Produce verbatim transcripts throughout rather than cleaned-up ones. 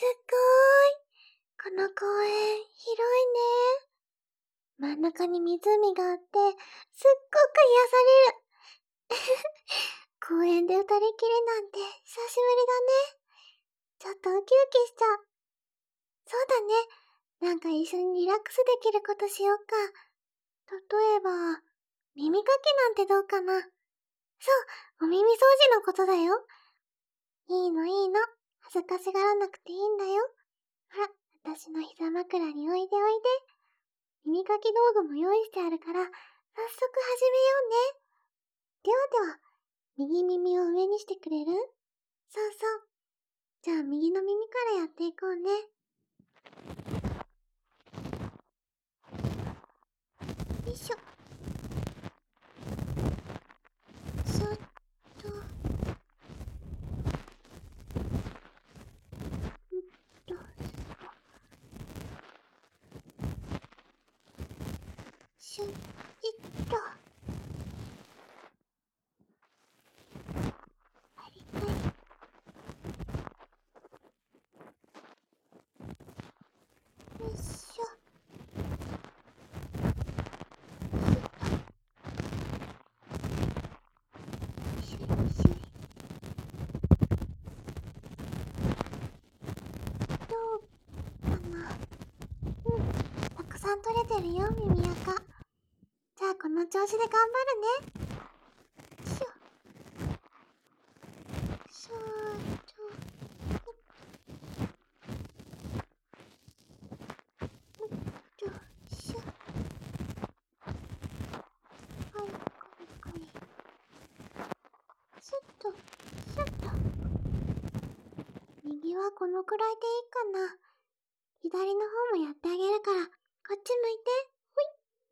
すっごーい。この公園、広いね。真ん中に湖があって、すっごく癒される。公園で二人きりなんて久しぶりだね。ちょっとウキウキしちゃう。そうだね。なんか一緒にリラックスできることしようか。例えば、耳かきなんてどうかな。そう、お耳掃除のことだよ。いいのいいの。恥ずかしがらなくていいんだよ。ほら、私の膝枕においでおいで。耳かき道具も用意してあるから、早速始めようね。ではでは、右耳を上にしてくれる？そうそう。じゃあ右の耳からやっていこうね。よいしょ。そっと。うんと、シュッ、いっと。パリパリ。よいしょ。シュッシュイ。どうかな。うん、たくさん取れてるよ、耳垢。じゃあこの調子で頑張るね。しょ。そーっと。よいしょ。はい、これこれ。スッと、スッと。右はこのくらいでいいかな。左の方もやってあげるから、こっち向いて。ほい。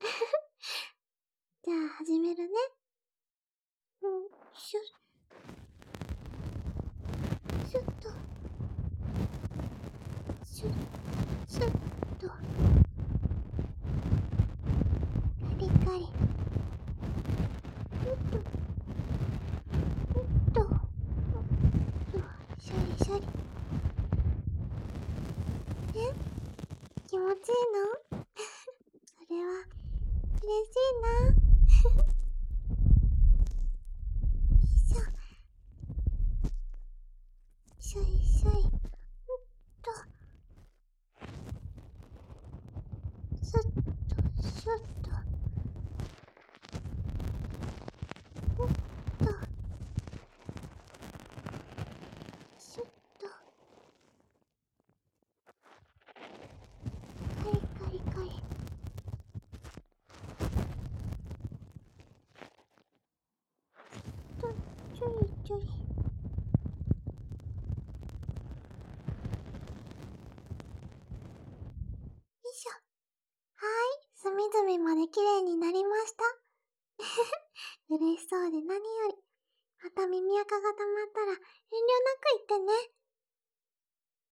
じゃあ始めるね。うん、シュッ。シュッと。シュッ、シュッと。カリカリ。うっと。うっと。うっと。シャリシャリ。え？気持ちいいの？それは、嬉しいな。よいしょ。しょいしょい。うっと。すっと、しゅっと。うっと。しゅっと。カリカリカリ。と、ちょいちょい。よいしょ。はーい、隅々まで綺麗になりました。嬉しそうで何より。また耳垢が溜まったら遠慮なく言ってね。